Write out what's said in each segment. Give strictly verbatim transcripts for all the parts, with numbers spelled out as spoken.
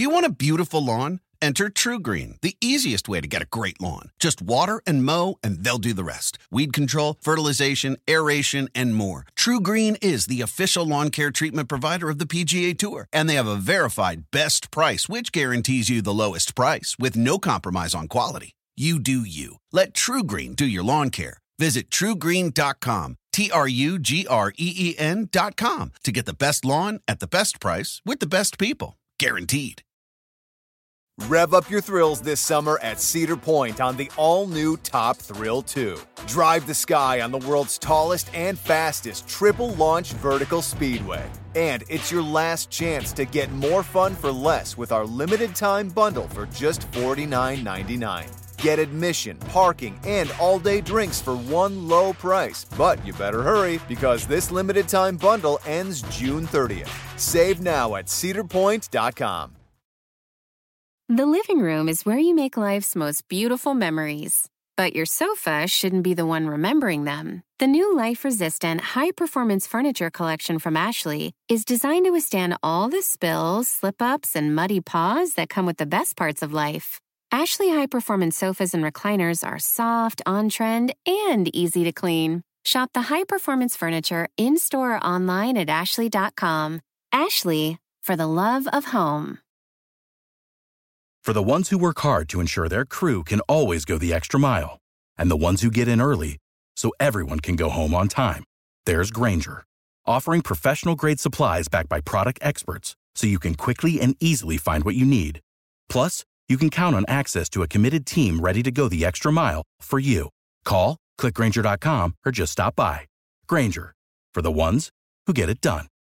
Do you want a beautiful lawn? Enter TruGreen, the easiest way to get a great lawn. Just water and mow, and they'll do the rest. Weed control, fertilization, aeration, and more. TruGreen is the official lawn care treatment provider of the P G A Tour, and they have a verified best price, which guarantees you the lowest price with no compromise on quality. You do you. Let TruGreen do your lawn care. Visit true green dot com, T R U G R E E N dot com, to get the best lawn at the best price with the best people. Guaranteed. Rev up your thrills this summer at Cedar Point on the all-new Top Thrill two. Drive the sky on the world's tallest and fastest triple-launch vertical speedway. And it's your last chance to get more fun for less with our limited-time bundle for just forty-nine ninety-nine. Get admission, parking, and all-day drinks for one low price. But you better hurry, because this limited-time bundle ends June thirtieth. Save now at cedar point dot com. The living room is where you make life's most beautiful memories. But your sofa shouldn't be the one remembering them. The new life-resistant, high-performance furniture collection from Ashley is designed to withstand all the spills, slip-ups, and muddy paws that come with the best parts of life. Ashley high-performance sofas and recliners are soft, on-trend, and easy to clean. Shop the high-performance furniture in-store or online at ashley dot com. Ashley, for the love of home. For the ones who work hard to ensure their crew can always go the extra mile, and the ones who get in early so everyone can go home on time, there's Grainger, offering professional-grade supplies backed by product experts so you can quickly and easily find what you need. Plus, you can count on access to a committed team ready to go the extra mile for you. Call, click Grainger dot com, or just stop by. Grainger, for the ones who get it done.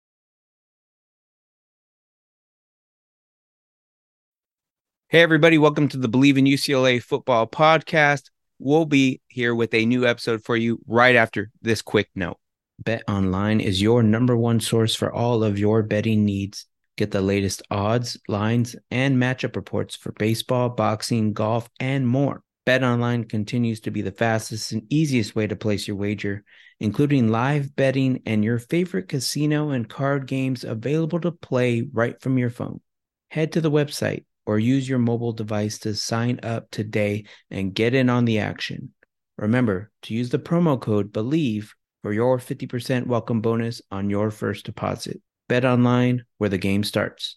Hey, everybody. Welcome to the Believe in U C L A Football podcast. We'll be here with a new episode for you right after this quick note. BetOnline is your number one source for all of your betting needs. Get the latest odds, lines, and matchup reports for baseball, boxing, golf, and more. BetOnline continues to be the fastest and easiest way to place your wager, including live betting and your favorite casino and card games available to play right from your phone. Head to the website or use your mobile device to sign up today and get in on the action. Remember to use the promo code BELIEVE for your fifty percent welcome bonus on your first deposit. Bet online, where the game starts.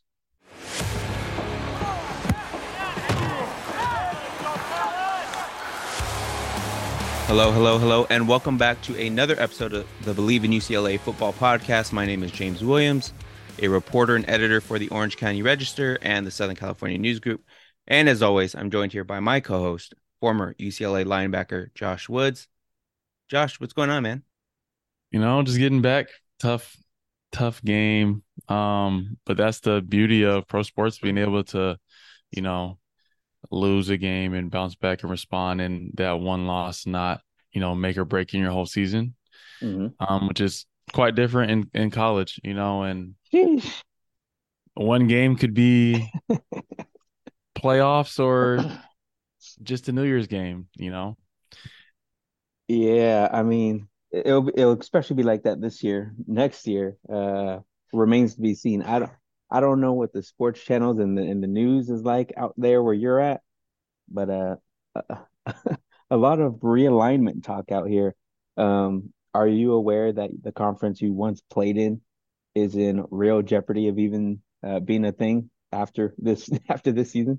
Hello, hello, hello, and welcome back to another episode of the Believe in U C L A Football podcast. My name is James Williams, a reporter and editor for the Orange County Register and the Southern California News Group. And as always, I'm joined here by my co-host, former U C L A linebacker Josh Woods. Josh, what's going on, man? You know, just getting back. Tough, tough game. Um, but that's the beauty of pro sports, being able to, you know, lose a game and bounce back and respond, and that one loss not, you know, make or break in your whole season, mm-hmm. um, which is quite different in, in college, you know, and Sheesh. One game could be playoffs or just a New Year's game, you know? Yeah, I mean, it'll it'll especially be like that this year. Next year, uh, remains to be seen. I don't I don't know what the sports channels and the and the news is like out there where you're at, but uh, a lot of realignment talk out here. Um, are you aware that the conference you once played in is in real jeopardy of even uh, being a thing after this after this season?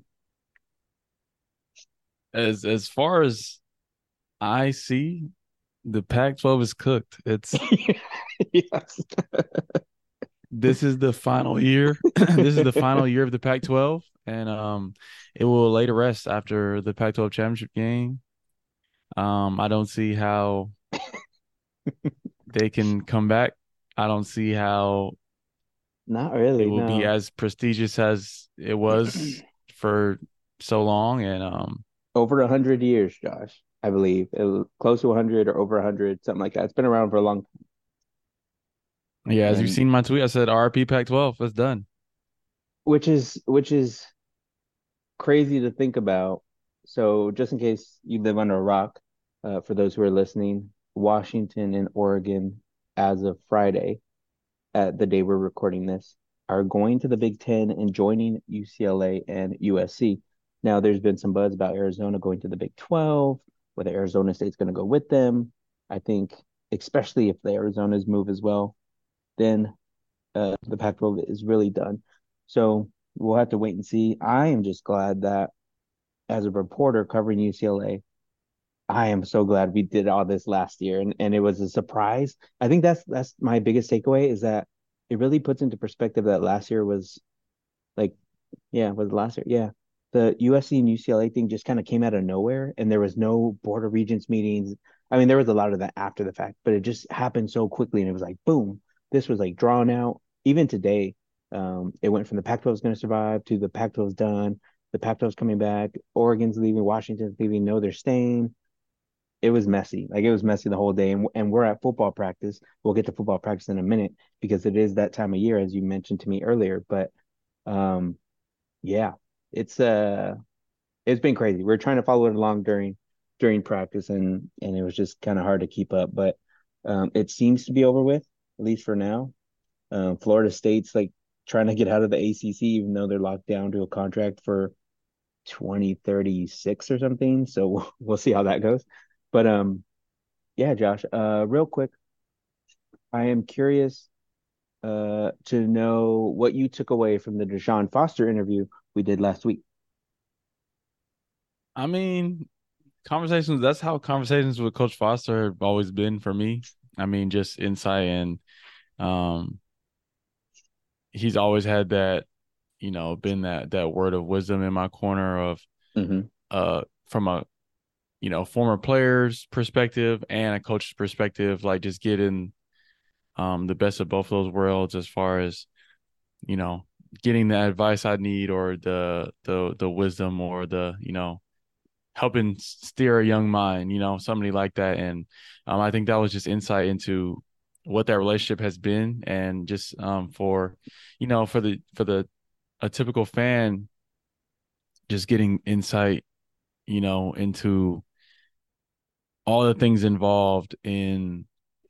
As as far as I see, the Pac twelve is cooked. It's yes. This is the final year. This is the final year of the Pac twelve, and um, it will lay to rest after the Pac twelve championship game. Um, I don't see how they can come back. I don't see how. Not really. It will no. be as prestigious as it was for so long, and um, over a hundred years, Josh. I believe it was close to a hundred or over a hundred, something like that. It's been around for a long time. Yeah, as and, you've seen my tweet, I said R I P Pac twelve. It's done. Which is which is crazy to think about. So, just in case you live under a rock, uh, for those who are listening, Washington and Oregon, as of Friday, at the day we're recording this, are going to the Big Ten and joining U C L A and U S C. Now, there's been some buzz about Arizona going to the Big twelve, whether Arizona State's going to go with them. I think, especially if the Arizonas move as well, then uh, the Pac twelve is really done. So we'll have to wait and see. I am just glad that as a reporter covering U C L A, I am so glad we did all this last year, and, and it was a surprise. I think that's that's my biggest takeaway is that it really puts into perspective that last year was like, yeah, was last year, yeah. The U S C and U C L A thing just kind of came out of nowhere, and there was no Board of Regents meetings. I mean, there was a lot of that after the fact, but it just happened so quickly, and it was like, boom, this was like drawn out. Even today, um, it went from the Pac twelve is going to survive to the Pac twelve is done. The Pac twelve is coming back. Oregon's leaving. Washington's leaving. No, they're staying. It was messy. Like it was messy the whole day. And, and we're at football practice. We'll get to football practice in a minute because it is that time of year, as you mentioned to me earlier. But um, yeah, it's uh it's been crazy. We are trying to follow it along during during practice and and it was just kind of hard to keep up. But um, it seems to be over with, at least for now. Um, Florida State's like trying to get out of the A C C, even though they're locked down to a contract for twenty thirty-six or something. So we'll see how that goes. But um, yeah, Josh. Uh, real quick, I am curious uh to know what you took away from the Deshaun Foster interview we did last week. I mean, conversations, that's how conversations with Coach Foster have always been for me. I mean, just insight and um he's always had that, you know, been that that word of wisdom in my corner of Mm-hmm. uh from a you know, former player's perspective and a coach's perspective, like just getting um the best of both of those worlds as far as, you know, getting the advice I need or the the the wisdom or the, you know, helping steer a young mind, you know, somebody like that. And um, I think that was just insight into what that relationship has been. And just um, for, you know, for the, for the, a typical fan, just getting insight, you know, into all the things involved in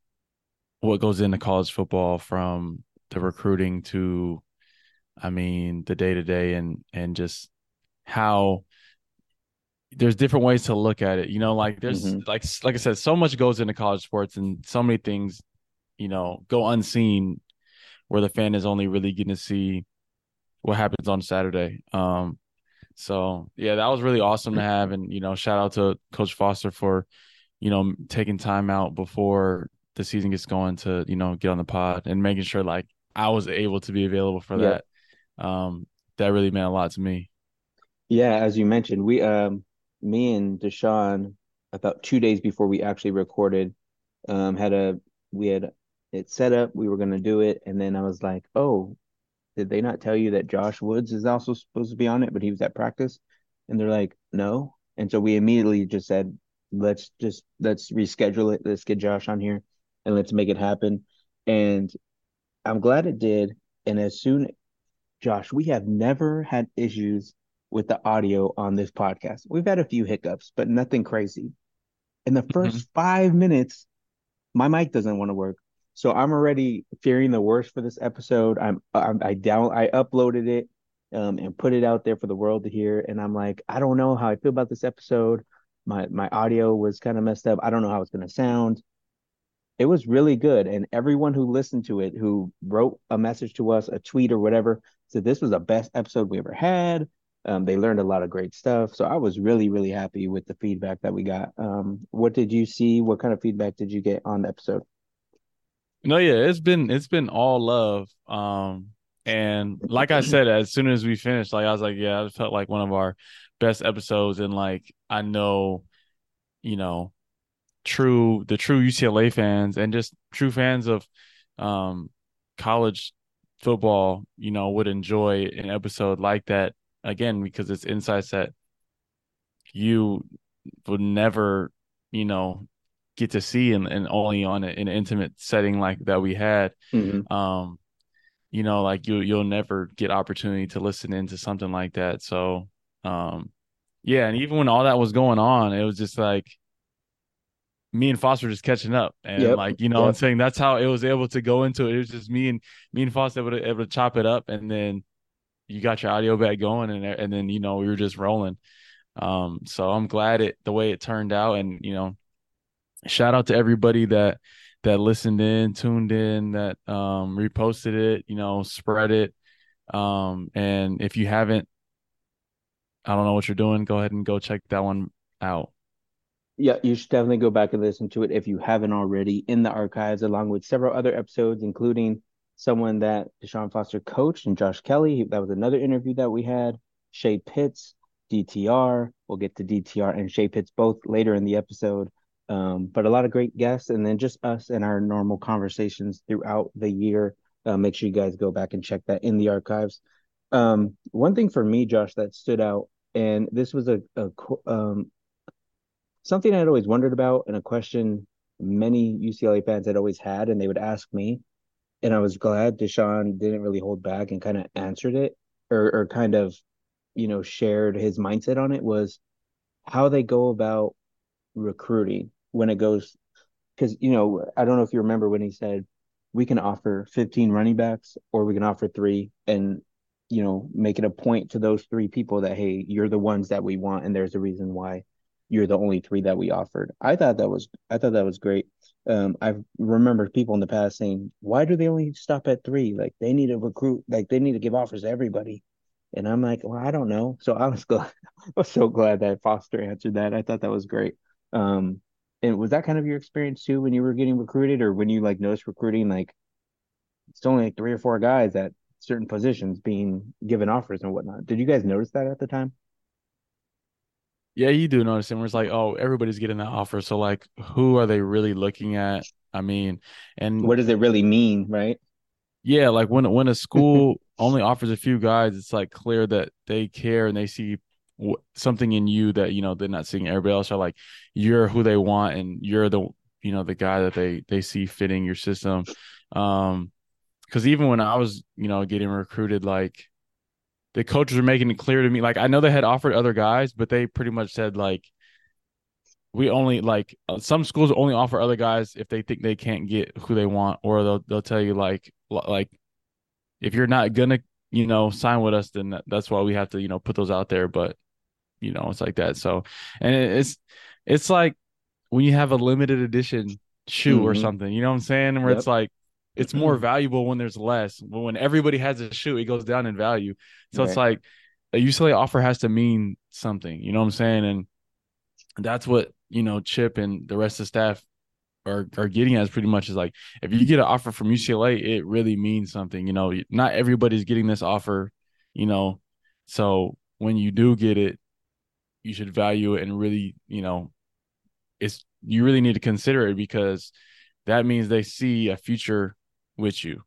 what goes into college football, from the recruiting to, I mean, the day to day and, and just how there's different ways to look at it, you know, like there's Mm-hmm. like, like I said, so much goes into college sports and so many things, you know, go unseen where the fan is only really getting to see what happens on Saturday. Um, so yeah, that was really awesome to have. And, you know, shout out to Coach Foster for, you know, taking time out before the season gets going to, you know, get on the pod and making sure like I was able to be available for Yep. that. Um, that really meant a lot to me. Yeah, as you mentioned, we um me and Deshaun about two days before we actually recorded, um had a we had it set up, we were gonna do it, and then I was like, oh, did they not tell you that Josh Woods is also supposed to be on it, but he was at practice? And they're like, no. And so we immediately just said, let's just let's reschedule it. Let's get Josh on here and let's make it happen. And I'm glad it did. And as soon, Josh, we have never had issues with the audio on this podcast. We've had a few hiccups, but nothing crazy. In the Mhm. first five minutes, my mic doesn't want to work. So I'm already fearing the worst for this episode. I'm, I'm I down I uploaded it um and put it out there for the world to hear. And I'm like, I don't know how I feel about this episode. My my audio was kind of messed up. I don't know how it's gonna sound. It was really good. And everyone who listened to it, who wrote a message to us, a tweet or whatever, said this was the best episode we ever had. Um, they learned a lot of great stuff. So I was really, really happy with the feedback that we got. Um, what did you see? What kind of feedback did you get on the episode? No, yeah, it's been it's been all love. Um, and like I said, as soon as we finished, like I was like, yeah, it felt like one of our best episodes. And like I know, you know, true the true U C L A fans and just true fans of um college football, you know, would enjoy an episode like that again because it's insights that you would never, you know, get to see and, and only on a, in an intimate setting like that we had. Mm-hmm. Um, you know, like you you'll never get opportunity to listen into something like that. So um yeah, and even when all that was going on, it was just like me and Foster just catching up, and Yep. like you know, Yep. and saying that's how it was able to go into it. It was just me and me and Foster able to able to chop it up, and then you got your audio back going, and and then you know we were just rolling. Um, so I'm glad it the way it turned out, and you know, shout out to everybody that that listened in, tuned in, that um reposted it, you know, spread it. Um, and if you haven't, I don't know what you're doing, go ahead and go check that one out. Yeah, you should definitely go back and listen to it if you haven't already in the archives, along with several other episodes, including someone that Deshaun Foster coached and Josh Kelly. That was another interview that we had. Shay Pitts, D T R. We'll get to D T R and Shay Pitts both later in the episode. Um, but a lot of great guests, and then just us and our normal conversations throughout the year. Uh, make sure you guys go back and check that in the archives. Um, one thing for me, Josh, that stood out, and this was a, a um, something I'd always wondered about, and a question many U C L A fans had always had, and they would ask me, and I was glad Deshaun didn't really hold back and kind of answered it, or or kind of, you know, shared his mindset on it, was how they go about recruiting when it goes, because you know, I don't know if you remember when he said we can offer fifteen running backs or we can offer three, and you know, make it a point to those three people that, hey, you're the ones that we want, and there's a reason why you're the only three that we offered. I thought that was I thought that was great. Um, I remember people in the past saying, why do they only stop at three? Like they need to recruit, like they need to give offers to everybody. And I'm like, well, I don't know. So I was glad, I was so glad that Foster answered that. I thought that was great. Um, and was that kind of your experience too when you were getting recruited, or when you like noticed recruiting, like it's only like three or four guys at certain positions being given offers and whatnot? Did you guys notice that at the time? Yeah, you do notice it where it's like, oh, everybody's getting that offer. So like who are they really looking at? I mean, and What does it really mean, right? yeah, like when when a school only offers a few guys, it's like clear that they care and they see w- something in you that you know they're not seeing everybody else. Are like you're who they want, and you're the you know the guy that they they see fitting your system. Um, because even when I was you know getting recruited, like the coaches were making it clear to me. Like I know they had offered other guys, but they pretty much said like we only like uh, some schools only offer other guys if they think they can't get who they want, or they'll they'll tell you like like if you're not gonna, you know, sign with us, then that, that's why we have to, you know, put those out there. But you know, it's like that. So, and it, it's it's like when you have a limited edition shoe or Mm-hmm. something, you know what I'm saying? Where it's Yep. like it's more valuable when there's less. But when everybody has a shoe, it goes down in value. So it's Right. like a U C L A offer has to mean something. You know what I'm saying? And that's what you know Chip and the rest of the staff are are getting at, is pretty much is like if you get an offer from U C L A, it really means something. You know, not everybody's getting this offer, you know. So when you do get it, you should value it and really, you know, it's you really need to consider it because that means they see a future with you.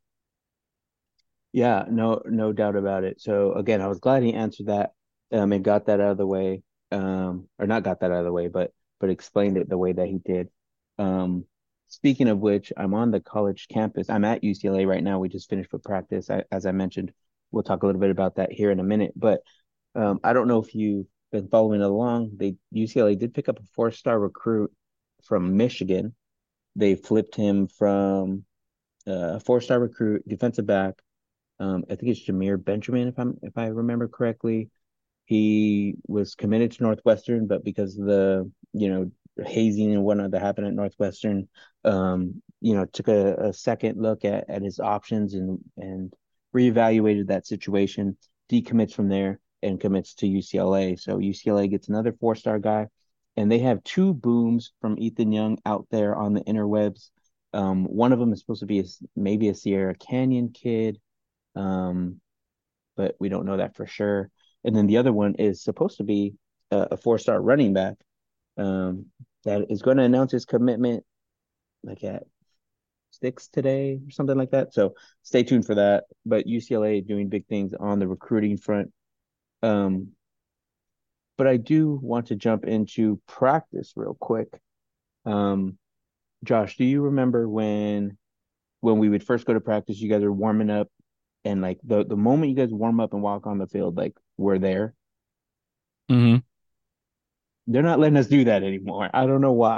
Yeah, no, no doubt about it. So again, I was glad he answered that, um, and got that out of the way, um, or not got that out of the way, but but explained it the way that he did. Um, speaking of which, I'm on the college campus. I'm at U C L A right now. We just finished with practice, I, as I mentioned. We'll talk a little bit about that here in a minute. But um, I don't know if you've been following along. They U C L A did pick up a four-star recruit from Michigan. They flipped him from uh, a four-star recruit, defensive back. Um, I think it's Jameer Benjamin, if I'm if I remember correctly. He was committed to Northwestern, but because of the you know hazing and whatnot that happened at Northwestern, um, you know, took a, a second look at, at his options and and reevaluated that situation, decommits from there and commits to U C L A. So U C L A gets another four star guy, and they have two booms from Ethan Young out there on the interwebs. Um, one of them is supposed to be a, maybe a Sierra Canyon kid, um, but we don't know that for sure. And then the other one is supposed to be a, a four star running back, um, that is going to announce his commitment like at six today or something like that. So stay tuned for that. But U C L A doing big things on the recruiting front. Um, but I do want to jump into practice real quick. Um, Josh, do you remember when when we would first go to practice, you guys are warming up, and like the the moment you guys warm up and walk on the field, like we're there. Mm-hmm. They're not letting us do that anymore. I don't know why.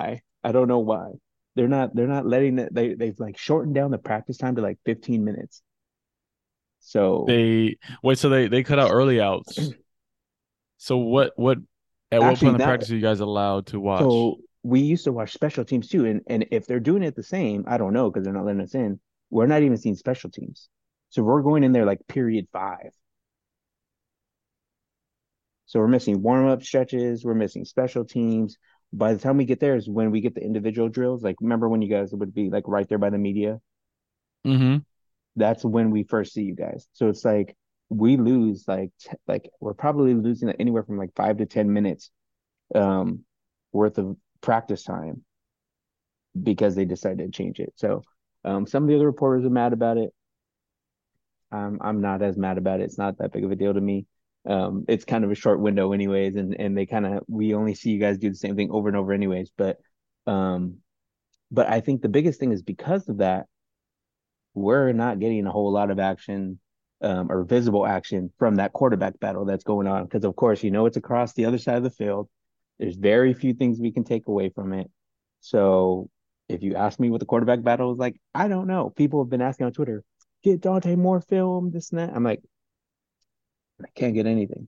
I don't know why. They're not they're not letting it they they've like shortened down the practice time to like fifteen minutes. So They wait, so they they cut out early outs. So what what at what actually point in the that practice are you guys allowed to watch? so we used to watch special teams too, and and if they're doing it the same, I don't know because they're not letting us in. We're not even seeing special teams, so we're going in there like period five. So we're missing warm up stretches, we're missing special teams. By the time we get there is when we get the individual drills. Like remember when you guys would be like right there by the media? Mm-hmm. That's when we first see you guys. So it's like we lose like t- like we're probably losing like anywhere from like five to ten minutes um worth of practice time because they decided to change it. So um, some of the other reporters are mad about it. Um, I'm not as mad about it. It's not that big of a deal to me. Um, it's kind of a short window, anyways, and and they kind of we only see you guys do the same thing over and over, anyways. But um, but I think the biggest thing is because of that, we're not getting a whole lot of action um, or visible action from that quarterback battle that's going on. Because of course, you know it's across the other side of the field. There's very few things we can take away from it. So if you ask me what the quarterback battle is like, I don't know. People have been asking on Twitter, get Dante more film, this and that. I'm like, I can't get anything.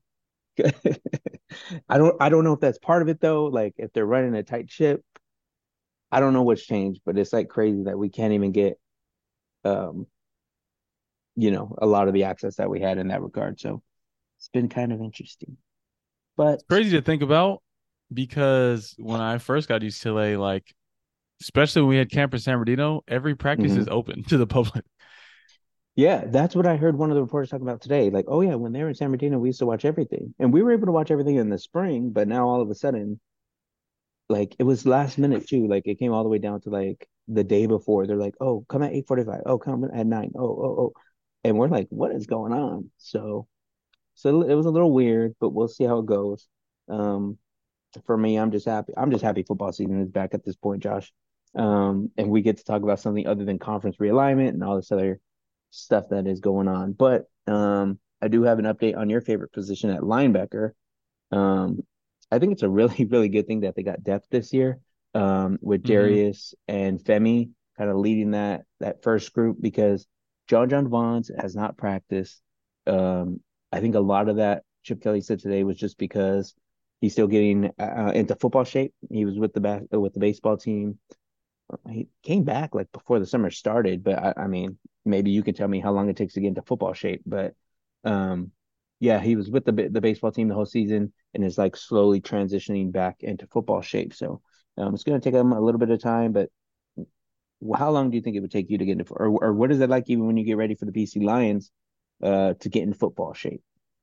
I don't I don't know if that's part of it though. Like if they're running a tight ship, I don't know what's changed, but it's like crazy that we can't even get um, you know, a lot of the access that we had in that regard. So it's been kind of interesting. But It's crazy to think about because when I first got to U C L A, like especially when we had Camp in San Bernardino, every practice mhm. is open to the public. Yeah, that's what I heard one of the reporters talking about today. Like, oh yeah, when they were in San Bernardino, we used to watch everything. And we were able to watch everything in the spring, but now all of a sudden, like it was last minute too. Like it came all the way down to like the day before. They're like, oh, come at eight forty-five. Oh, come at nine. Oh, oh, oh. And we're like, what is going on? So so it was a little weird, but we'll see how it goes. Um, for me, I'm just happy. I'm just happy football season is back at this point, Josh. Um, and we get to talk about something other than conference realignment and all this other stuff that is going on. But um, I do have an update on your favorite position at linebacker. Um, I think it's a really, really good thing that they got depth this year um, with Mm-hmm. Darius and Femi kind of leading that that first group because John John Vaughns has not practiced. Um, I think a lot of that Chip Kelly said today was just because he's still getting uh, into football shape. He was with the back with the baseball team. He came back like before the summer started, but I, I mean, maybe you can tell me how long it takes to get into football shape. But um, yeah, he was with the the baseball team the whole season and is like slowly transitioning back into football shape. So um, it's going to take him a little bit of time, but how long do you think it would take you to get into, or or what is it like even when you get ready for the B C Lions uh, to get in football shape?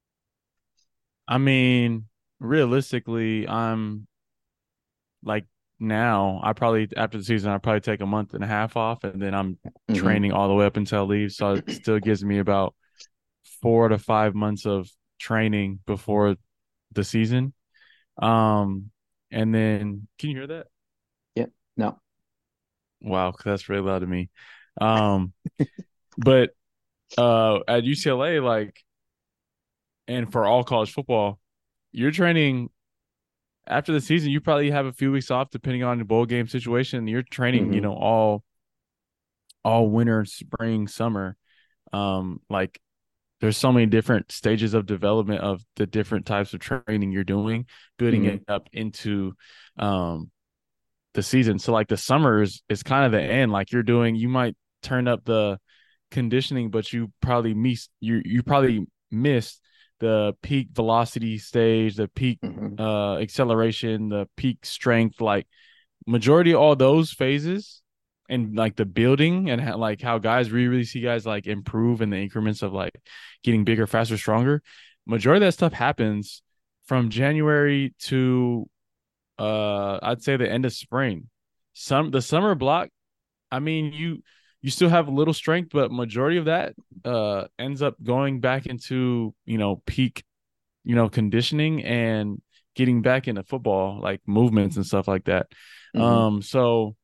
I mean, realistically, I'm like now, I probably after the season, I probably take a month and a half off, and then I'm Mm-hmm. training all the way up until I leave. So it still gives me about four to five months of training before the season. Um, and then can you hear that? Yeah. No. Wow, that's really loud to me. Um, but uh, at U C L A, like, and for all college football, you're training after the season. You probably have a few weeks off, depending on the bowl game situation. You're training, you Mm-hmm. know, all all winter, spring, summer. Um, like there's so many different stages of development of the different types of training you're doing, building Mm-hmm. it up into um the season. So like the summer is, is kind of the end. Like you're doing, you might turn up the conditioning, but you probably miss you you probably missed the peak velocity stage, the peak Mm-hmm. uh acceleration, the peak strength, like majority of all those phases and like the building and how, like how guys really, really see guys like improve in the increments of like getting bigger, faster, stronger. Majority of that stuff happens from January to uh I'd say the end of spring. Some the summer block, I mean, you you still have a little strength, but majority of that uh ends up going back into, you know, peak, you know, conditioning and getting back into football, like movements and stuff like that. Mm-hmm. Um, so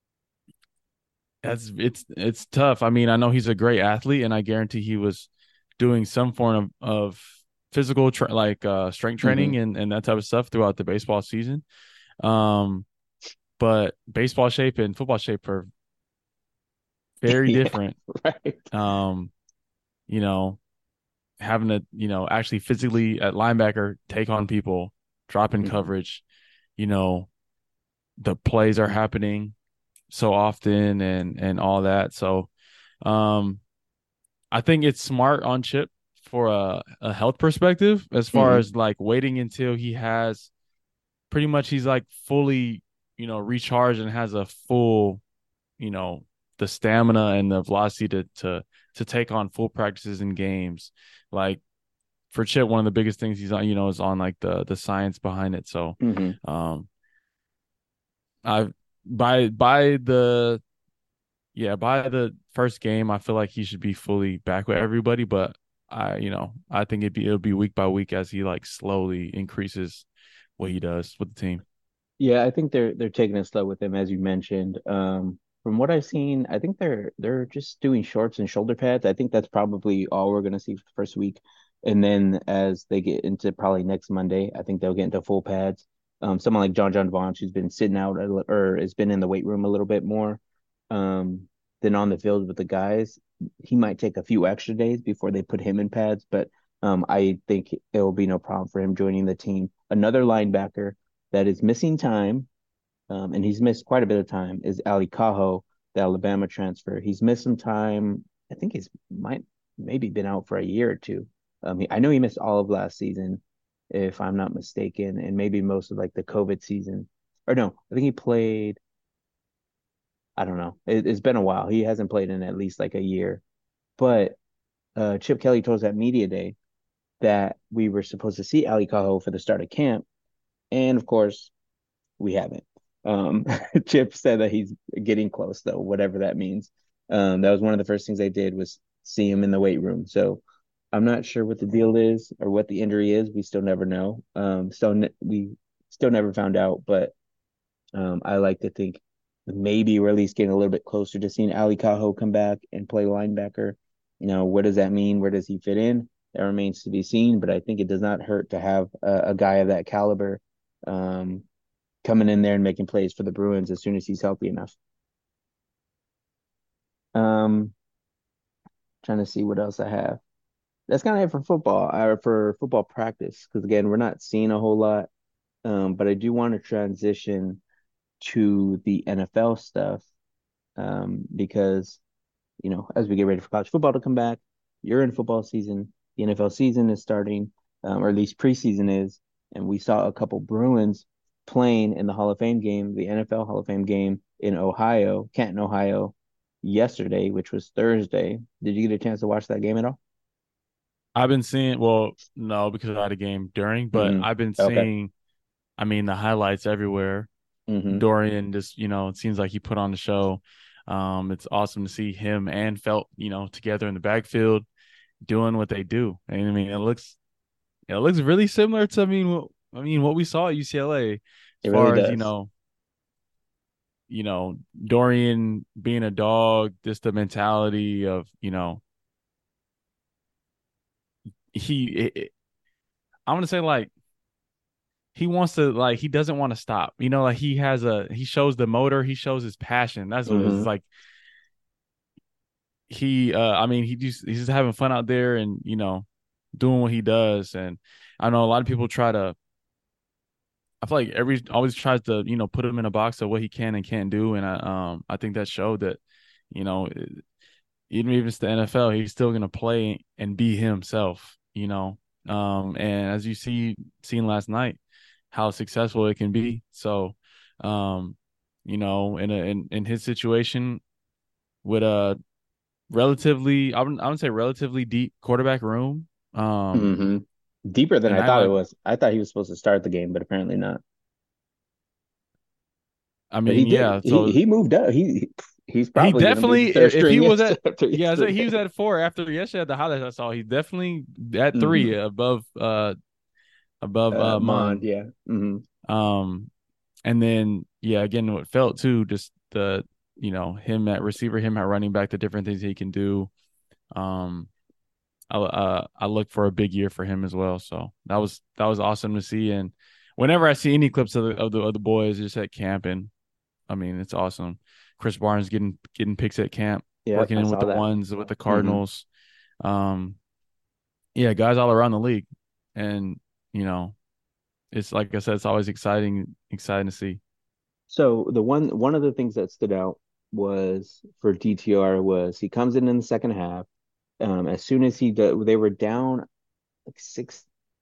that's it's it's tough. I mean, I know he's a great athlete, and I guarantee he was doing some form of, of physical tra- like uh strength Mm-hmm. training and, and that type of stuff throughout the baseball season. Um, but baseball shape and football shape are very Yeah, different. right. Um, you know, having to, you know, actually physically at linebacker take on people, drop in Mhm. coverage, you know, the plays are happening so often and and all that. So um I think it's smart on Chip for a, a health perspective as far Mhm. as like waiting until he has pretty much he's like fully, you know, recharged and has a full, you know, the stamina and the velocity to to to take on full practices and games. Like for Chip, one of the biggest things he's on, you know, is on like the the science behind it. So Mhm. um I by by the yeah, by the first game, I feel like he should be fully back with everybody, but I, you know, I think it'd be it'll be week by week as he like slowly increases what he does with the team. Yeah, I think they're they're taking it slow with him, as you mentioned. Um, from what I've seen, I think they're they're just doing shorts and shoulder pads. I think that's probably all we're gonna see for the first week. And then as they get into probably next Monday, I think they'll get into full pads. Um, someone like John John Vaughn, who's been sitting out a li- or has been in the weight room a little bit more, um, than on the field with the guys. He might take a few extra days before they put him in pads, but um, I think it will be no problem for him joining the team. Another linebacker that is missing time, um, and he's missed quite a bit of time, is Ali Cajo, the Alabama transfer. He's missed some time. I think he's might maybe been out for a year or two. Um, he, I know he missed all of last season, if I'm not mistaken, and maybe most of like the COVID season. Or no, I think he played. I don't know. It, it's been a while. He hasn't played in at least like a year. But uh, Chip Kelly told us at media day that we were supposed to see Ali Cajo for the start of camp, and of course, we haven't. Um, Chip said that he's getting close, though, whatever that means. Um, that was one of the first things they did was see him in the weight room. So I'm not sure what the deal is or what the injury is. We still never know. Um, so ne- we still never found out. But um, I like to think maybe we're at least getting a little bit closer to seeing Ali Cajo come back and play linebacker. You know, what does that mean? Where does he fit in? That remains to be seen. But I think it does not hurt to have a, a guy of that caliber. Um, Coming in there and making plays for the Bruins as soon as he's healthy enough. Um, Trying to see what else I have. That's kind of it for football, or for football practice, because again, we're not seeing a whole lot. Um, but I do want to transition to the N F L stuff, um, because you know, as we get ready for college football to come back, you're in football season. The N F L season is starting, um, or at least preseason is, and we saw a couple Bruins playing in the Hall of Fame game, the N F L Hall of Fame game in Ohio, Canton, Ohio, yesterday, which was Thursday. Did you get a chance to watch that game at all? I've been seeing, well, no, because I had a game during, but Mm-hmm. I've been Okay. seeing, I mean, the highlights everywhere. Mm-hmm. Dorian just, you know, it seems like he put on the show. Um, it's awesome to see him and Felt, you know, together in the backfield doing what they do. And I mean, it looks it looks really similar to I mean, what, I mean, what we saw at U C L A as It really far as, you does. know, you know, Dorian being a dog, just the mentality of, you know, he it, it, I'm gonna say like he wants to like he doesn't want to stop. You know, like he has a he shows the motor, he shows his passion. That's what it is. Mm-hmm. Like he uh I mean he just he's just having fun out there and, you know, doing what he does. And I know a lot of people try to I feel like every always tries to, you know, put him in a box of what he can and can't do. And I um I think that showed that, you know, even if it's the N F L, he's still gonna play and be himself, you know. Um, and as you see seen last night, how successful it can be. So, um, you know, in a in, in his situation with a relatively, I would I would say relatively deep quarterback room. Um, Mm-hmm. Deeper than and I I thought it like, was. I thought he was supposed to start the game, but apparently not. I But he mean, did. yeah. He So he moved up. He he's he probably going to be the definitely, third if string he was yes- at, after yeah, I said he was yesterday. at four after yesterday the highlights I saw. He's definitely at Mm-hmm. three above, uh, above Uh, uh Mond, Mond. yeah. Mm-hmm. Um, and then yeah, again, what felt too, just the you know him at receiver, him at running back, the different things he can do. Um, I uh, I look for a big year for him as well. So that was that was awesome to see. And whenever I see any clips of the of the, of the boys just at camp and I mean, it's awesome. Chris Barnes getting getting picks at camp, Yep, working I in with saw the that. ones with the Mm-hmm. Cardinals. Um, yeah, guys all around the league, and you know, it's like I said, it's always exciting, exciting to see. So the one one of the things that stood out was for D T R was he comes in in the second half. Um, as soon as he do, they were down like six,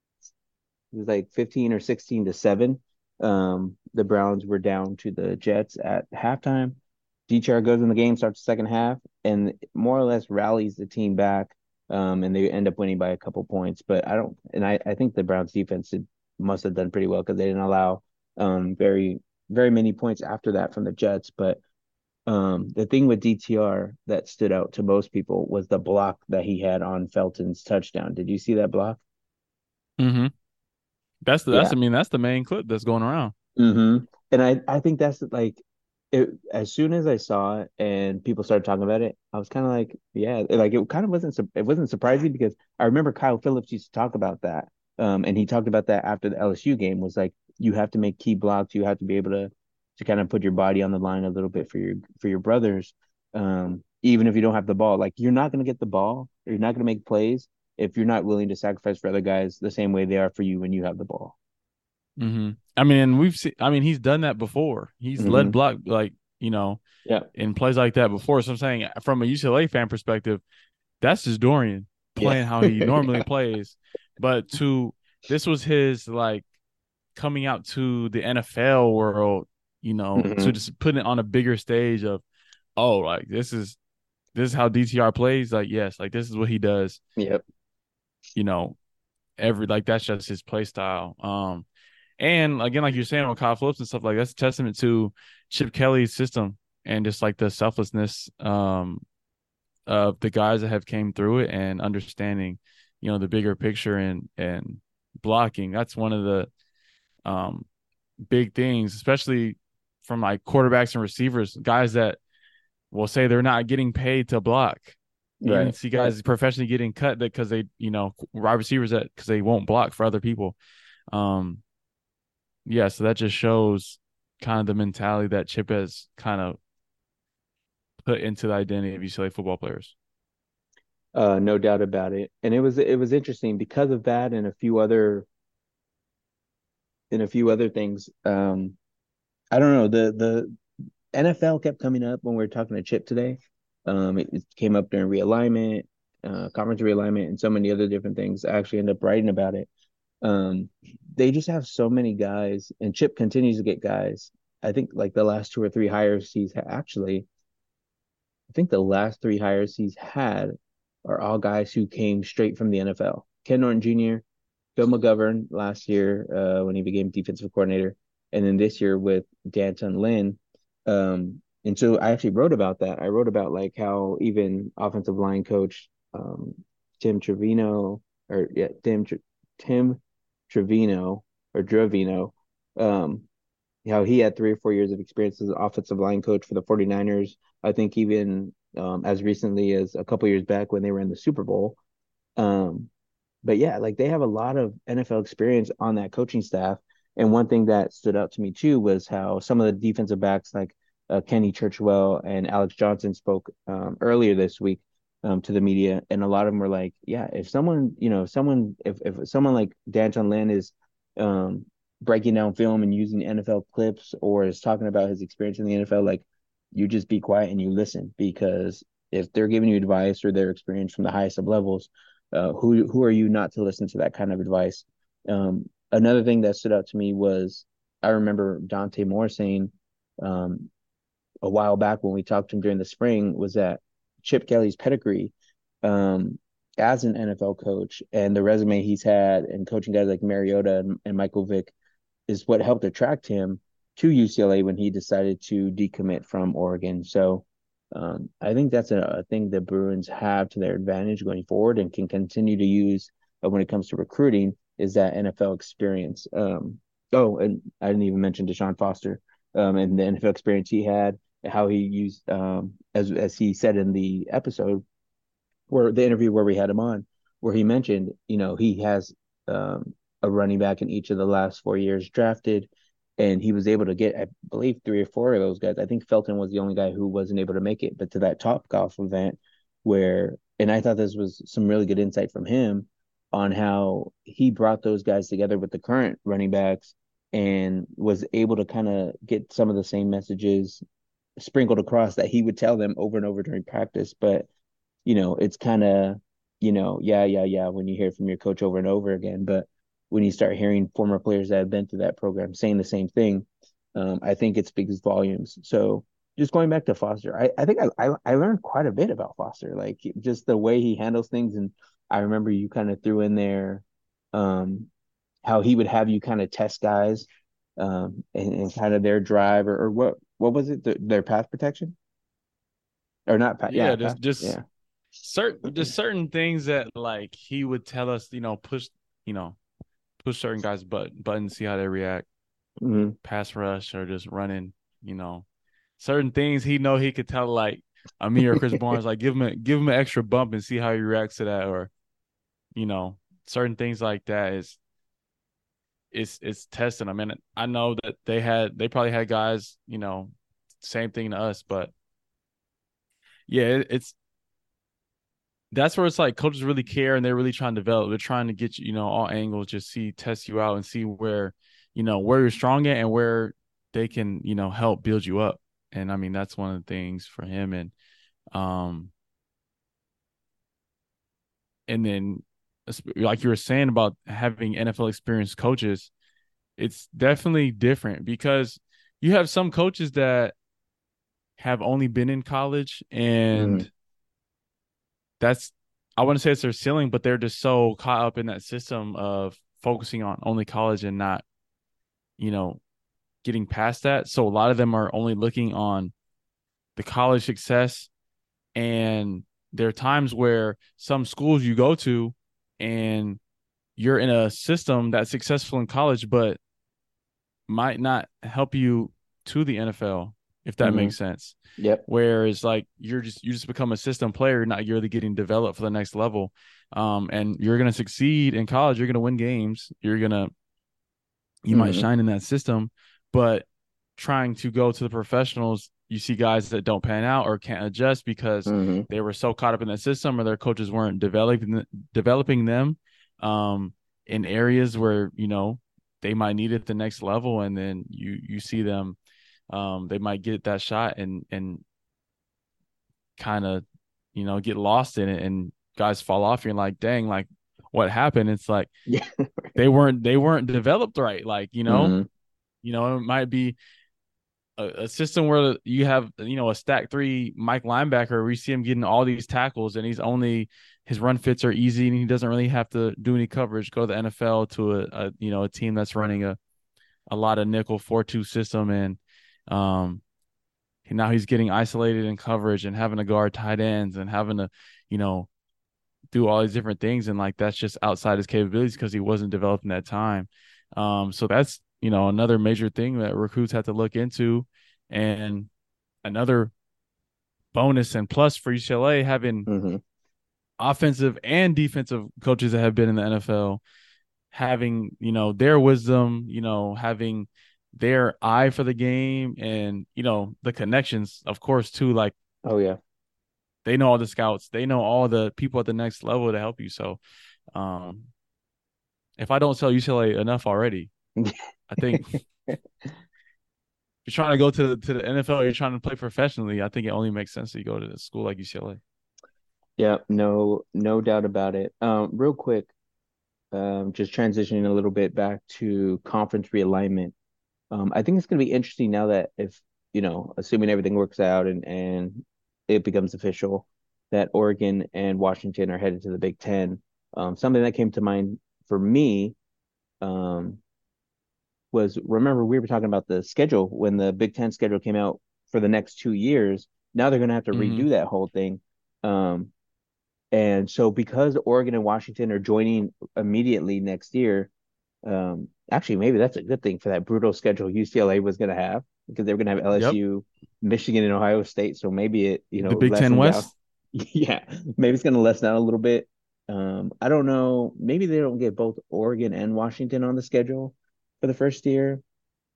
it was like fifteen or sixteen to seven. Um, the Browns were down to the Jets at halftime. D T R goes in the game, starts the second half, and more or less rallies the team back. Um, and they end up winning by a couple points. But I don't, and I, I think the Browns defense did, must have done pretty well because they didn't allow um very very many points after that from the Jets. But um, the thing with D T R that stood out to most people was the block that he had on Felton's touchdown. Did you see that block? Mm-hmm. That's the that's Yeah. I mean that's the main clip that's going around. Mm-hmm. And I, I think that's like it, as soon as I saw it and people started talking about it, I was kind of like, yeah, like it kind of wasn't su- it wasn't surprising because I remember Kyle Phillips used to talk about that. Um, and he talked about that after the L S U game was like you have to make key blocks, you have to be able to to kind of put your body on the line a little bit for your for your brothers. Um, even if you don't have the ball, like you're not going to get the ball, or you're not going to make plays if you're not willing to sacrifice for other guys the same way they are for you when you have the ball. Mm-hmm. I mean, we've seen. I mean, he's done that before. He's Mm-hmm. led block like you know, Yeah. in plays like that before. So I'm saying, from a U C L A fan perspective, that's just Dorian Yeah. playing how he normally Yeah. plays. But to this was his like coming out to the N F L world, you know, Mm-hmm. to just putting it on a bigger stage of, oh, like this is this is how D T R plays. Like, yes, like this is what he does. Yep. You know, every like that's just his play style. Um, and again, like you're saying with Kyle Phillips and stuff like that's a testament to Chip Kelly's system and just like the selflessness um of the guys that have came through it and understanding, you know, the bigger picture and and blocking. That's one of the um big things, especially from like quarterbacks and receivers, guys that will say they're not getting paid to block. You even Right. see guys professionally getting cut because they, you know, wide receivers that because they won't block for other people. Um, yeah, so that just shows kind of the mentality that Chip has kind of put into the identity of U C L A football players. Uh, no doubt about it. And it was it was interesting because of that and a few other and a few other things. Um, I don't know. The the N F L kept coming up when we were talking to Chip today. Um, it, it came up during realignment, uh, conference realignment, and so many other different things. I actually ended up writing about it. Um, they just have so many guys, and Chip continues to get guys. I think like the last two or three hires he's ha- actually, I think the last three hires he's had are all guys who came straight from the N F L. Ken Norton Junior, Bill McGovern last year uh, when he became defensive coordinator, and then this year with Danton Lynn. Um, and so I actually wrote about that. I wrote about like how even offensive line coach um, Tim Trevino or yeah Tim Tim Trevino or Dravino, um, how he had three or four years of experience as an offensive line coach for the 49ers. I think even um, as recently as a couple years back when they were in the Super Bowl. Um, but yeah, like they have a lot of N F L experience on that coaching staff. And one thing that stood out to me too was how some of the defensive backs like uh, Kenny Churchwell and Alex Johnson spoke um, earlier this week um, to the media, and a lot of them were like, "Yeah, if someone, you know, someone, if if someone like Danton Lynn is um, breaking down film and using N F L clips or is talking about his experience in the N F L, like you just be quiet and you listen because if they're giving you advice or their experience from the highest of levels." Uh, who who are you not to listen to that kind of advice? Um, another thing that stood out to me was I remember Dante Moore saying um, a while back when we talked to him during the spring was that Chip Kelly's pedigree um, as an N F L coach and the resume he's had and coaching guys like Mariota and, and Michael Vick is what helped attract him to U C L A when he decided to decommit from Oregon. So um, I think that's a, a thing the Bruins have to their advantage going forward and can continue to use uh, when it comes to recruiting is that N F L experience. Um, oh, and I didn't even mention Deshaun Foster um, and the N F L experience he had, how he used, um, as as he said in the episode where the interview where we had him on, where he mentioned, you know, he has um, a running back in each of the last four years drafted. and he was able to get, I believe, three or four of those guys. I think Felton was the only guy who wasn't able to make it, but to that Top Golf event where, and I thought this was some really good insight from him on how he brought those guys together with the current running backs and was able to kind of get some of the same messages sprinkled across that he would tell them over and over during practice. But, you know, it's kind of, you know, yeah, yeah, yeah, when you hear from your coach over and over again. But when you start hearing former players that have been through that program saying the same thing, um, I think it speaks volumes. So just going back to Foster, I, I think I, I I learned quite a bit about Foster, like just the way he handles things. And I remember you kind of threw in there um, how he would have you kind of test guys um, and, and kind of their drive or, or what what was it, the, their path protection or not? Path, Yeah, yeah, just path, just yeah, certain just certain things that like he would tell us, you know, push, you know, push certain guys but button, see how they react, mm-hmm. pass rush or just running, you know, certain things he know he could tell like Amir or Chris Barnes, like give him a, give him an extra bump and see how he reacts to that, or you know, certain things like that is it's it's testing. I mean, I know that they had they probably had guys, you know, same thing to us, but yeah, it, it's that's where it's like coaches really care and they're really trying to develop. They're trying to get you, you know, all angles, just see, test you out and see where, you know, where you're strong at and where they can, you know, help build you up. And I mean, that's one of the things for him. And, um, and then like you were saying about having N F L experienced coaches, it's definitely different because you have some coaches that have only been in college and Mm-hmm. that's, I wouldn't say it's their ceiling, but they're just so caught up in that system of focusing on only college and not, you know, getting past that. So a lot of them are only looking on the college success. And there are times where some schools you go to and you're in a system that's successful in college, but might not help you to the N F L, if that Mm-hmm. makes sense. Yep. Whereas like you're just you just become a system player, not really getting developed for the next level. Um, and you're gonna succeed in college, you're gonna win games, you're gonna you Mm-hmm. might shine in that system, but trying to go to the professionals, you see guys that don't pan out or can't adjust because Mm-hmm. they were so caught up in that system or their coaches weren't developing developing them um, in areas where, you know, they might need it at the next level. And then you you see them, um, they might get that shot and and kind of, you know, get lost in it and guys fall off. You're like, dang, like what happened? It's like Yeah. they weren't they weren't developed right. Like, you know, Mm-hmm. you know, it might be a, a system where you have, you know, a stack three Mike linebacker. We see him getting all these tackles, and he's only his run fits are easy, and he doesn't really have to do any coverage. Go to the N F L to a, a you know a team that's running a a lot of nickel four two system, and um, now he's getting isolated in coverage and having to guard tight ends and having to, you know, do all these different things, and like that's just outside his capabilities because he wasn't developed in that time. Um, so that's, you know, another major thing that recruits have to look into, and another bonus and plus for U C L A having Mm-hmm. offensive and defensive coaches that have been in the N F L, having, you know, their wisdom, you know, having their eye for the game and, you know, the connections, of course, too. Like Oh yeah. they know all the scouts, they know all the people at the next level to help you. So, um, if I don't sell U C L A enough already, I think if you're trying to go to the, to the N F L, you're trying to play professionally, I think it only makes sense to go to a school like U C L A. Yeah, no, no doubt about it. Um, real quick, um, just transitioning a little bit back to conference realignment. Um, I think it's going to be interesting now that if, you know, assuming everything works out and and it becomes official that Oregon and Washington are headed to the Big Ten. Um, something that came to mind for me, um, was remember we were talking about the schedule when the Big Ten schedule came out for the next two years. Now they're going to have to Mm-hmm. redo that whole thing. Um, and so because Oregon and Washington are joining immediately next year, um, actually maybe that's a good thing for that brutal schedule U C L A was going to have because they were going to have Yep. L S U, Michigan, and Ohio State. So maybe it, you know, The Big Ten lessens out. West. Yeah, maybe it's going to lessen out a little bit. Um, I don't know. Maybe they don't get both Oregon and Washington on the schedule for the first year.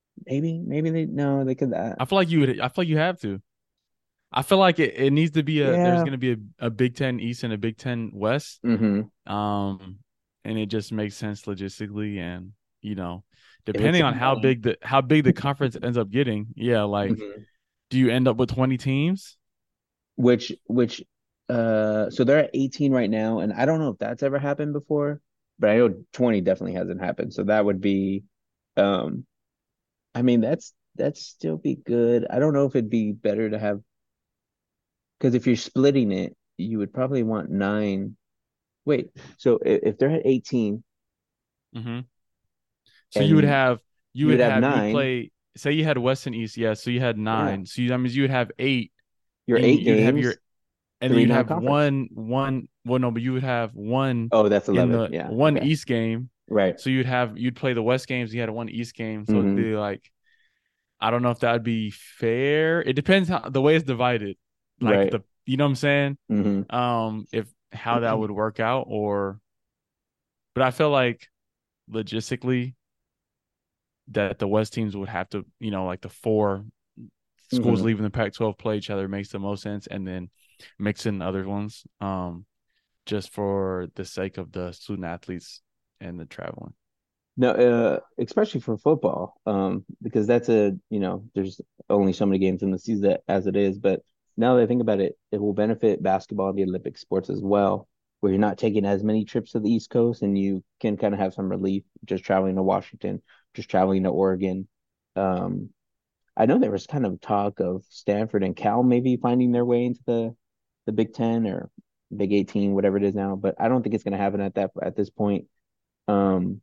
maybe maybe they no they could. Uh, I feel like you would. I feel like you have to. I feel like it, it needs to be a. There's yeah. going to be a, a Big Ten East and a Big Ten West. Mm-hmm. Um, and it just makes sense logistically, and you know, If it's depending a on how money. big the how big the conference ends up getting. Yeah, like, Mhm. do you end up with twenty teams? Which which uh so they're at eighteen right now, and I don't know if that's ever happened before, but I know twenty definitely hasn't happened. So that would be um I mean that's that's still be good. I don't know if it'd be better to have because if you're splitting it, you would probably want nine. Wait, so if, if they're at eighteen Mm-hmm. So you would and have you you would would have have you would nine, play. Say you had West and East, yeah. So you had yeah, nine. So you, that means you would have eight, your and eight you'd have your games, and then three you'd have non-conference. one one. Well, no, but you would have one Oh, that's in eleven. the Yeah, one okay. East game. Right. So you'd have you'd play the West games. You had a one East game. So it'd Mm-hmm. be like I don't know if that would be fair. It depends how the way it's divided. Like Right. the you know what I'm saying? Mm-hmm. Um, if how that would work out or but I feel like logistically that the West teams would have to, you know, like the four schools Mm-hmm. leaving the Pac twelve play each other makes the most sense, and then mix in other ones, um, just for the sake of the student athletes and the traveling. No, uh, especially for football, um, because that's a, you know, there's only so many games in the season as it is. But now that I think about it, it will benefit basketball and the Olympic sports as well, where you're not taking as many trips to the East Coast and you can kind of have some relief just traveling to Washington, just traveling to Oregon. Um, I know there was kind of talk of Stanford and Cal maybe finding their way into the the Big Ten or Big eighteen, whatever it is now, but I don't think it's going to happen at that at this point. Um,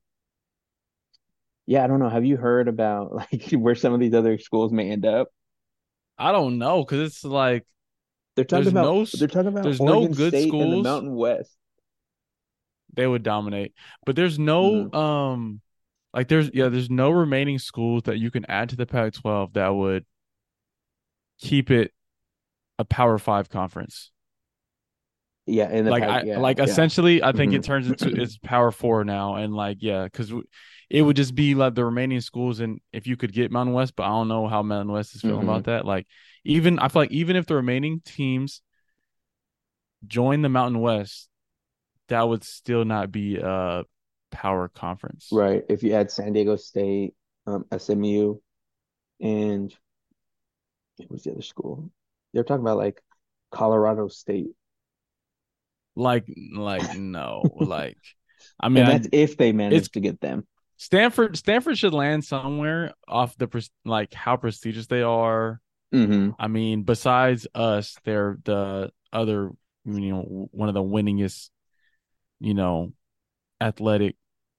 yeah, I don't know. Have you heard about like where some of these other schools may end up? I don't know because it's like They're talking there's about no they're talking about there's no Oregon good State and the schools. Mountain West. They would dominate, but there's no Mm-hmm. um like there's yeah there's no remaining schools that you can add to the Pac twelve that would keep it a Power Five conference. Yeah, in the Like pack. I Yeah, like yeah. essentially, I think Mm-hmm. it turns into it's Power Four now, and like yeah, because it would just be like the remaining schools, and if you could get Mountain West, but I don't know how Mountain West is feeling Mm-hmm. about that. Like even I feel like even if the remaining teams join the Mountain West, that would still not be a power conference. Right. If you add San Diego State, um, S M U, and what was the other school? They're talking about like Colorado State. Like like no, like I mean And I that's if they it's manage to get them. Stanford Stanford should land somewhere off the pres- like how prestigious they are. Mm-hmm. I mean, besides us, they're the other, you know, one of the winningest, you know, athletic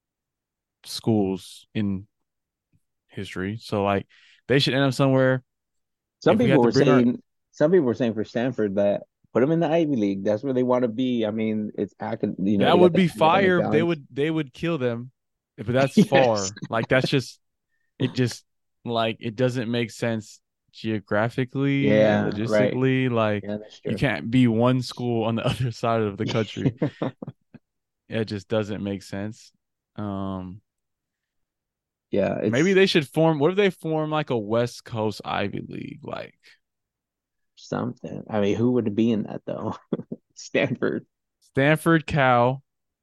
schools in history. So like they should end up somewhere. Some If we people have to were bring our saying some people were saying for Stanford that put them in the Ivy League. That's where they want to be. I mean, it's acad you know, that they got would the be academic fire. They balance. would they would kill them. But that's Yes. far. Like that's just it just like it doesn't make sense geographically and Yeah, right. logistically. Like Yeah, that's you true. can't be one school on the other side of the country. It just doesn't make sense. Um, Yeah, maybe it's they should form. What if they form like a West Coast Ivy League? Like something. I mean, who would be in that though? Stanford. Stanford, Cal,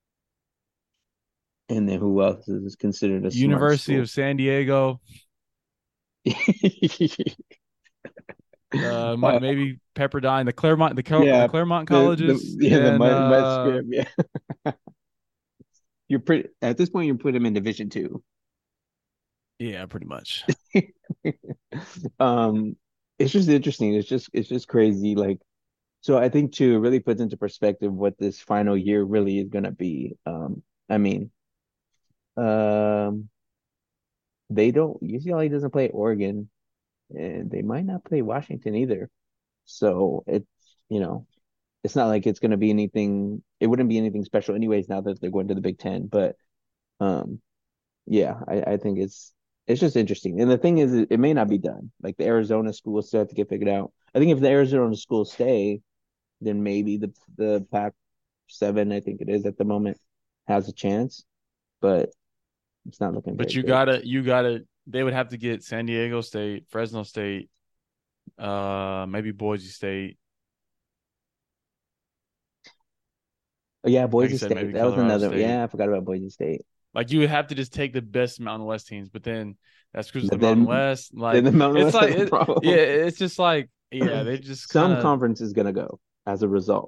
And then who else is considered a smart University of school? San Diego. Uh, Uh, might maybe Pepperdine, the Claremont, the Cal- the yeah, Claremont the the colleges, yeah the and mud mud uh, script. Yeah, you're pretty at this point. You put him in Division Two. yeah, pretty much. Um, it's just interesting. It's just it's just crazy. Like, so I think too, it really puts into perspective what this final year really is gonna be. Um, I mean, um, they don't U C L A doesn't play Oregon, and they might not play Washington either. So it's you know, it's not like it's gonna be anything. It wouldn't be anything special anyways now that they're going to the Big Ten. But um, yeah, I, I think it's it's just interesting. And the thing is, it, it may not be done. Like the Arizona schools still have to get figured out. I think if the Arizona schools stay, then maybe the the Pac seven, I think it is at the moment, has a chance. But it's not looking But very you good. gotta, you gotta, they would have to get San Diego State, Fresno State, uh, maybe Boise State. Oh, yeah, Boise said, State. That was another. State. Yeah, I forgot about Boise State. Like you would have to just take the best Mountain West teams, but then that screws the then, Mountain West. Like the Mountain it's West like it, yeah, it's just like yeah, they just some kinda, conference is gonna go as a result.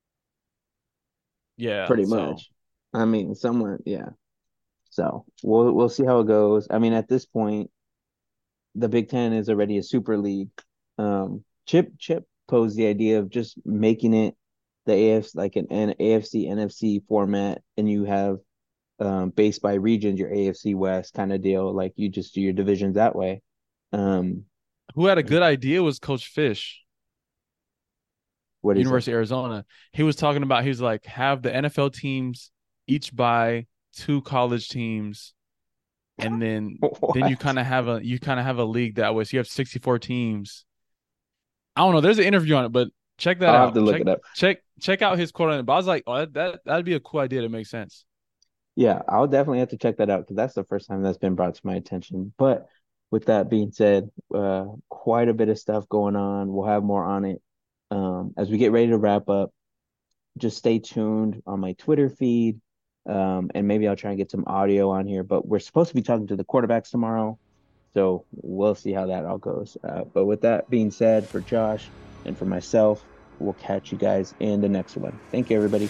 Yeah, pretty so. much. I mean, somewhere, yeah. So we'll we'll see how it goes. I mean, at this point, the Big Ten is already a super league. Um, Chip Chip posed the idea of just making it the A F C like an, an A F C N F C format, and you have um based by regions your A F C West kind of deal. Like you just do your divisions that way. Um, who had a good idea was Coach Fish. What University of Arizona. He was talking about, he was like, have the N F L teams each buy two college teams, and then what? then you kind of have a you kind of have a league that way. So you have sixty-four teams. I don't know. There's an interview on it, but check that I'll out. have to look check, it up. Check check out his quote on it. But I was like, oh, that, that that'd be a cool idea to make sense. Yeah, I'll definitely have to check that out because that's the first time that's been brought to my attention. But with that being said, uh, quite a bit of stuff going on. We'll have more on it. Um, as we get ready to wrap up, just stay tuned on my Twitter feed, um, and maybe I'll try and get some audio on here. But we're supposed to be talking to the quarterbacks tomorrow, so we'll see how that all goes. Uh, but with that being said, for Josh and for myself, we'll catch you guys in the next one. Thank you, everybody.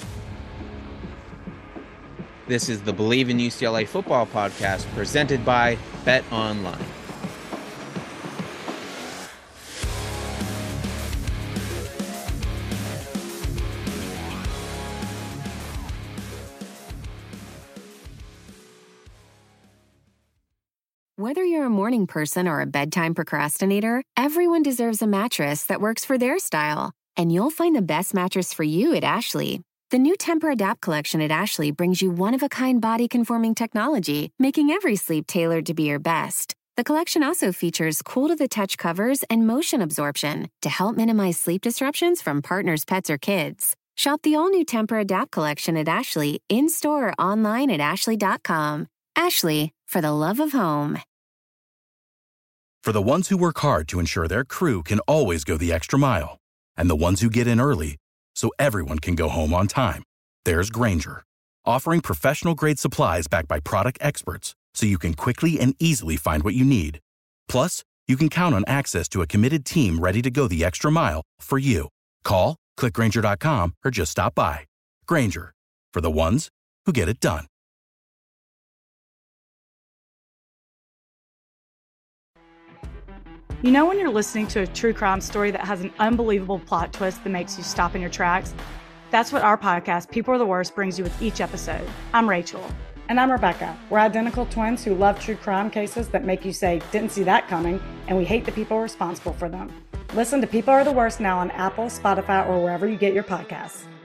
This is the Believe in U C L A Football podcast presented by Bet Online. Whether you're a morning person or a bedtime procrastinator, everyone deserves a mattress that works for their style. And you'll find the best mattress for you at Ashley. The new Tempur-Adapt collection at Ashley brings you one-of-a-kind body-conforming technology, making every sleep tailored to be your best. The collection also features cool-to-the-touch covers and motion absorption to help minimize sleep disruptions from partners, pets, or kids. Shop the all-new Tempur-Adapt collection at Ashley, in-store or online at ashley dot com. Ashley, for the love of home. For the ones who work hard to ensure their crew can always go the extra mile, and the ones who get in early so everyone can go home on time, there's Grainger, offering professional-grade supplies backed by product experts so you can quickly and easily find what you need. Plus, you can count on access to a committed team ready to go the extra mile for you. Call, click Grainger dot com, or just stop by. Grainger, for the ones who get it done. You know when you're listening to a true crime story that has an unbelievable plot twist that makes you stop in your tracks? That's what our podcast, People Are the Worst, brings you with each episode. I'm Rachel. And I'm Rebecca. We're identical twins who love true crime cases that make you say, didn't see that coming, and we hate the people responsible for them. Listen to People Are the Worst now on Apple, Spotify, or wherever you get your podcasts.